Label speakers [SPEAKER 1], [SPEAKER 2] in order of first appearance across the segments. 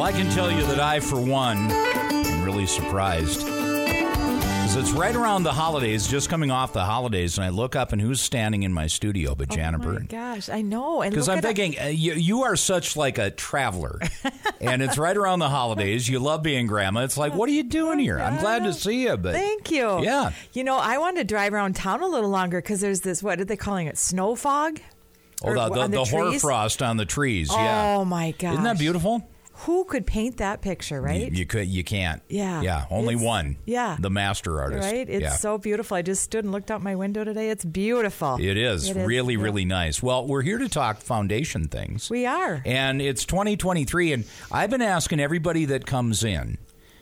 [SPEAKER 1] I can tell you that I, for one, am really surprised. Because it's right around the holidays, just coming off the holidays, and I look up and who's standing in my studio but Jennifer.
[SPEAKER 2] Oh, my gosh. I know.
[SPEAKER 1] Because I'm thinking, you are such like a traveler. And it's right around the holidays. You love being grandma. It's like, what are you doing here? I'm glad to see you. But
[SPEAKER 2] thank you.
[SPEAKER 1] Yeah.
[SPEAKER 2] You know, I wanted to drive around town a little longer because there's this, what are they calling it, snow fog?
[SPEAKER 1] Oh, the hoarfrost on the trees. Yeah.
[SPEAKER 2] Oh, my gosh.
[SPEAKER 1] Isn't that beautiful?
[SPEAKER 2] Who could paint that picture, right?
[SPEAKER 1] You can't.
[SPEAKER 2] Yeah.
[SPEAKER 1] Yeah, only one.
[SPEAKER 2] Yeah.
[SPEAKER 1] The master artist.
[SPEAKER 2] Right? It's so beautiful. I just stood and looked out my window today. It's beautiful.
[SPEAKER 1] It is really, really nice. Well, we're here to talk foundation things.
[SPEAKER 2] We are.
[SPEAKER 1] And it's 2023, and I've been asking everybody that comes in,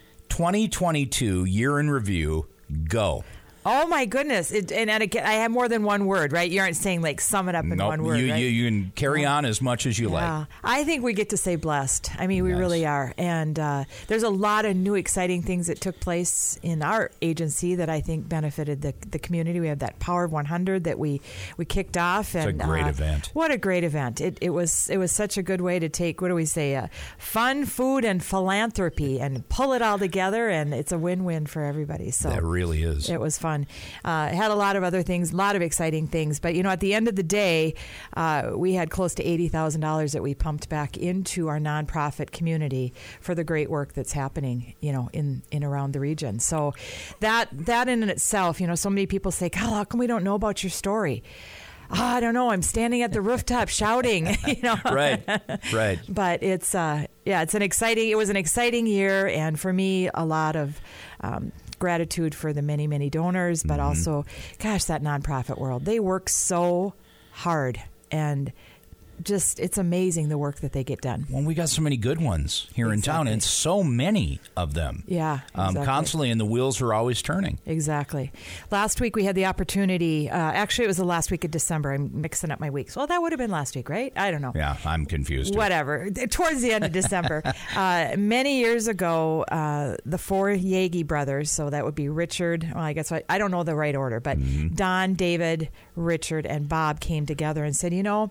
[SPEAKER 1] 2022, year in review, go.
[SPEAKER 2] Oh, my goodness. And again, I have more than one word, right? You aren't saying, like, sum it up in one word, right?
[SPEAKER 1] You can carry on as much as you like.
[SPEAKER 2] I think we get to say blessed. I mean, we really are. And there's a lot of new, exciting things that took place in our agency that I think benefited the community. We have that Power of 100 that we kicked off.
[SPEAKER 1] It's
[SPEAKER 2] and,
[SPEAKER 1] a great event.
[SPEAKER 2] What a great event. It was such a good way to take, what do we say, fun, food, and philanthropy and pull it all together, and it's a win-win for everybody. So
[SPEAKER 1] that really is.
[SPEAKER 2] It was fun. It had a lot of other things, a lot of exciting things. But, you know, at the end of the day, we had close to $80,000 that we pumped back into our nonprofit community for the great work that's happening, you know, in around the region. So that in itself, you know, so many people say, God, how come we don't know about your story? I don't know. I'm standing at the rooftop shouting, you know.
[SPEAKER 1] Right.
[SPEAKER 2] But it was an exciting year, and for me, a lot of gratitude for the many, many donors, but also, gosh, that nonprofit world. They work so hard, and just, it's amazing the work that they get done.
[SPEAKER 1] Well, we got so many good ones here in town, and so many of them.
[SPEAKER 2] Yeah, exactly.
[SPEAKER 1] Constantly, and the wheels are always turning.
[SPEAKER 2] Exactly. Last week we had the opportunity, actually it was the last week of December. I'm mixing up my weeks. Well, that would have been last week, right? I don't know.
[SPEAKER 1] Yeah, I'm confused.
[SPEAKER 2] Whatever. Towards the end of December. Many years ago, the four Yagi brothers, so that would be Richard, well, I guess I don't know the right order, but Don, David, Richard, and Bob came together and said, you know,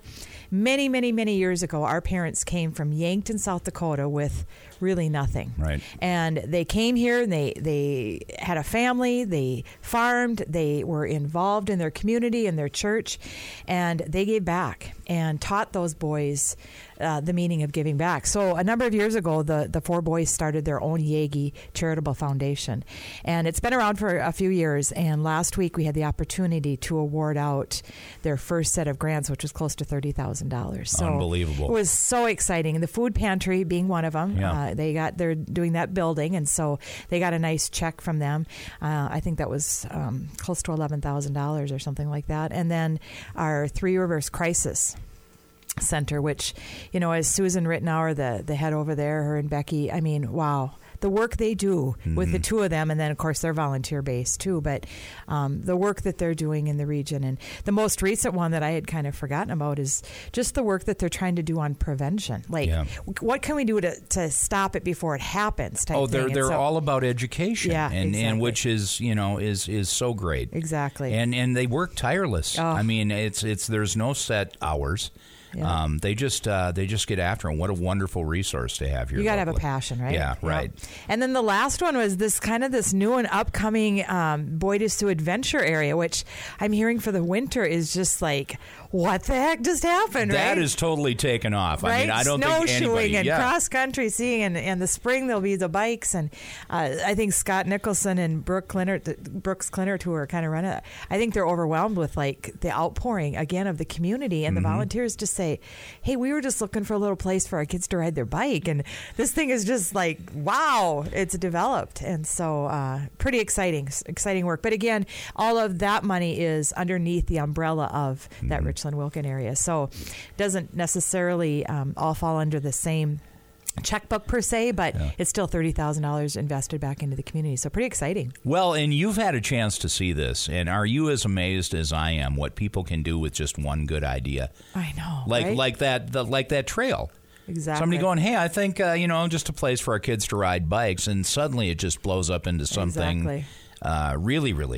[SPEAKER 2] many years ago, our parents came from Yankton, South Dakota with really nothing.
[SPEAKER 1] Right.
[SPEAKER 2] And they came here, and they had a family, they farmed, they were involved in their community and their church, and they gave back and taught those boys the meaning of giving back. So a number of years ago, the four boys started their own Yagi Charitable Foundation. And it's been around for a few years, and last week we had the opportunity to award out their first set of grants, which was close to $30,000. So
[SPEAKER 1] unbelievable.
[SPEAKER 2] It was so exciting. And the food pantry being one of them, they're doing that building, and so they got a nice check from them. I think that was close to $11,000 or something like that. And then our Three Rivers Crisis Center, which, you know, as Susan Rittenauer, the head over there, her and Becky, I mean, wow. The work they do with the two of them, and then, of course, they're volunteer-based, too, but the work that they're doing in the region. And the most recent one that I had kind of forgotten about is just the work that they're trying to do on prevention. Like, what can we do to stop it before it happens?
[SPEAKER 1] They're all about education,
[SPEAKER 2] exactly.
[SPEAKER 1] and which is, you know, is so great.
[SPEAKER 2] Exactly.
[SPEAKER 1] And they work tireless. I mean, it's there's no set hours. Yeah. They just get after them. What a wonderful resource to have here.
[SPEAKER 2] You got to have a passion, right?
[SPEAKER 1] Yeah, right.
[SPEAKER 2] And then the last one was this new and upcoming Boyd is Sioux Adventure area, which I'm hearing for the winter is just like, what the heck just happened?
[SPEAKER 1] That
[SPEAKER 2] right?
[SPEAKER 1] is totally taken off.
[SPEAKER 2] Right?
[SPEAKER 1] I mean, I don't think anybody.
[SPEAKER 2] Snowshoeing and cross country skiing, and the spring there'll be the bikes, and I think Scott Nicholson and Brooks Clinert, who are kind of running it, I think they're overwhelmed with like the outpouring again of the community, and the volunteers just say, hey, we were just looking for a little place for our kids to ride their bike, and this thing is just like, wow, it's developed. And so pretty exciting work. But again, all of that money is underneath the umbrella of that Richland-Wilkin area. So it doesn't necessarily all fall under the same checkbook per se, but it's still $30,000 invested back into the community. So pretty exciting.
[SPEAKER 1] Well, and you've had a chance to see this, and are you as amazed as I am what people can do with just one good idea?
[SPEAKER 2] I know,
[SPEAKER 1] like that trail.
[SPEAKER 2] Exactly.
[SPEAKER 1] Somebody going, hey, I think just a place for our kids to ride bikes, and suddenly it just blows up into something really, really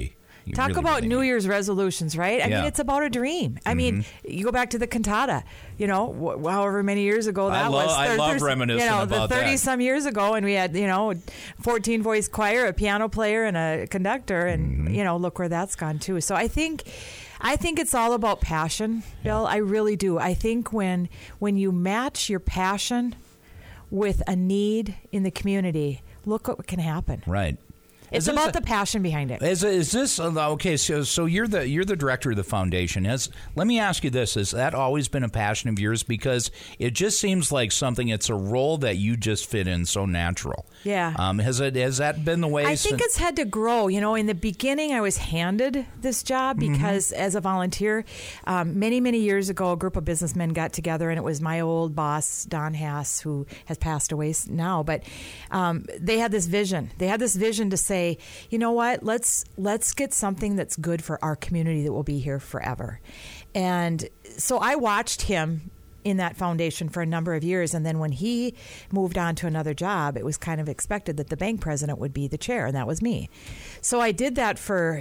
[SPEAKER 2] Talk
[SPEAKER 1] really,
[SPEAKER 2] about
[SPEAKER 1] really
[SPEAKER 2] New
[SPEAKER 1] neat.
[SPEAKER 2] Year's resolutions, right? I
[SPEAKER 1] Yeah.
[SPEAKER 2] mean, it's about a dream. I mean, you go back to the cantata, however many years ago that was.
[SPEAKER 1] I love reminiscing about
[SPEAKER 2] the 30
[SPEAKER 1] that.
[SPEAKER 2] some years ago, and we had 14 voice choir, a piano player, and a conductor, and look where that's gone too. So I think it's all about passion, Bill. I really do. I think when you match your passion with a need in the community, look what can happen.
[SPEAKER 1] Right.
[SPEAKER 2] It's about the passion behind it.
[SPEAKER 1] Is this okay? So you're the director of the foundation. Let me ask you this: has that always been a passion of yours? Because it just seems like something. It's a role that you just fit in so natural.
[SPEAKER 2] Yeah.
[SPEAKER 1] Has that been the way?
[SPEAKER 2] I think it's had to grow. In the beginning, I was handed this job because as a volunteer, many years ago, a group of businessmen got together, and it was my old boss, Don Hass, who has passed away now. But they had this vision. They had this vision to say, you know what? Let's get something that's good for our community that will be here forever. And so I watched him in that foundation for a number of years, and then when he moved on to another job, it was kind of expected that the bank president would be the chair, and that was me. So I did that for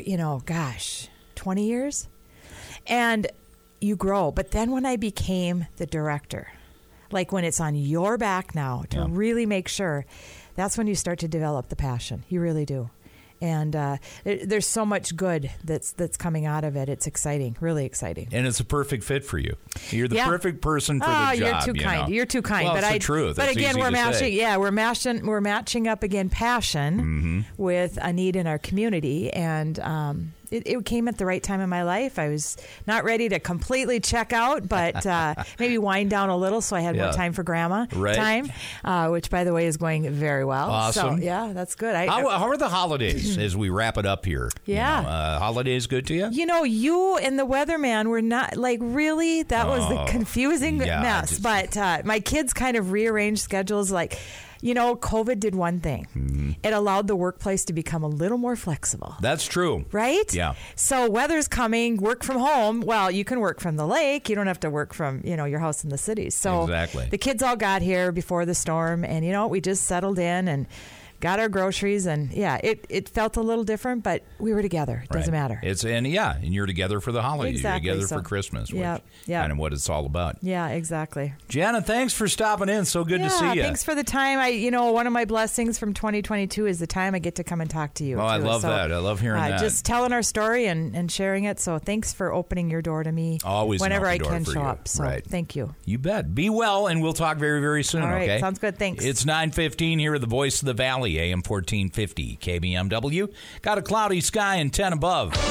[SPEAKER 2] 20 years, and you grow. But then when I became the director, like when it's on your back now to really make sure, that's when you start to develop the passion. You really do. And there's so much good that's coming out of it. It's exciting, really exciting.
[SPEAKER 1] And it's a perfect fit for you. You're the perfect person for the job.
[SPEAKER 2] You're too kind. You're too kind.
[SPEAKER 1] Well,
[SPEAKER 2] but
[SPEAKER 1] it's the truth.
[SPEAKER 2] But
[SPEAKER 1] That's
[SPEAKER 2] again,
[SPEAKER 1] easy
[SPEAKER 2] we're
[SPEAKER 1] to say.
[SPEAKER 2] we're matching up again passion with a need in our community, and it came at the right time in my life. I was not ready to completely check out, but maybe wind down a little, so I had more time for grandma time, which, by the way, is going very well.
[SPEAKER 1] Awesome.
[SPEAKER 2] So, yeah, that's good.
[SPEAKER 1] How are the holidays as we wrap it up here?
[SPEAKER 2] Yeah.
[SPEAKER 1] Holidays good to you?
[SPEAKER 2] You and the weatherman were not, really, that was the confusing mess. But my kids kind of rearranged schedules COVID did one thing. It allowed the workplace to become a little more flexible.
[SPEAKER 1] That's true.
[SPEAKER 2] Right?
[SPEAKER 1] Yeah.
[SPEAKER 2] So weather's coming, work from home. Well, you can work from the lake. You don't have to work from, your house in the city. So
[SPEAKER 1] exactly.
[SPEAKER 2] The kids all got here before the storm, and, we just settled in and got our groceries, and it felt a little different, but we were together. It doesn't matter.
[SPEAKER 1] And you're together for the holidays.
[SPEAKER 2] Exactly.
[SPEAKER 1] You're together for Christmas, which kind of what it's all about.
[SPEAKER 2] Yeah, exactly.
[SPEAKER 1] Jana, thanks for stopping in. So good to see you.
[SPEAKER 2] Thanks for the time. One of my blessings from 2022 is the time I get to come and talk to you.
[SPEAKER 1] Oh, I love that. I love hearing that.
[SPEAKER 2] Just telling our story and sharing it. So thanks for opening your door to me.
[SPEAKER 1] Always
[SPEAKER 2] whenever I can
[SPEAKER 1] show
[SPEAKER 2] up. So thank you.
[SPEAKER 1] You bet. Be well, and we'll talk very, very soon.
[SPEAKER 2] All right,
[SPEAKER 1] okay?
[SPEAKER 2] sounds good. Thanks.
[SPEAKER 1] It's 9:15 here at the Voice of the Valley, AM 1450 KBMW. Got a cloudy sky and 10 above.
[SPEAKER 3] The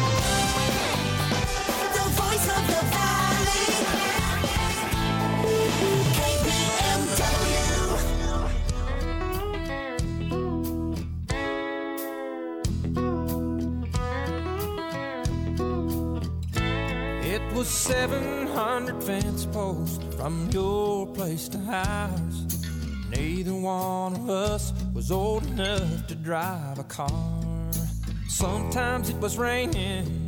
[SPEAKER 3] Voice of the Valley, KBMW.
[SPEAKER 4] It was 700 fence posts from your place to ours. Neither one of us was old enough to drive a car. Sometimes it was raining,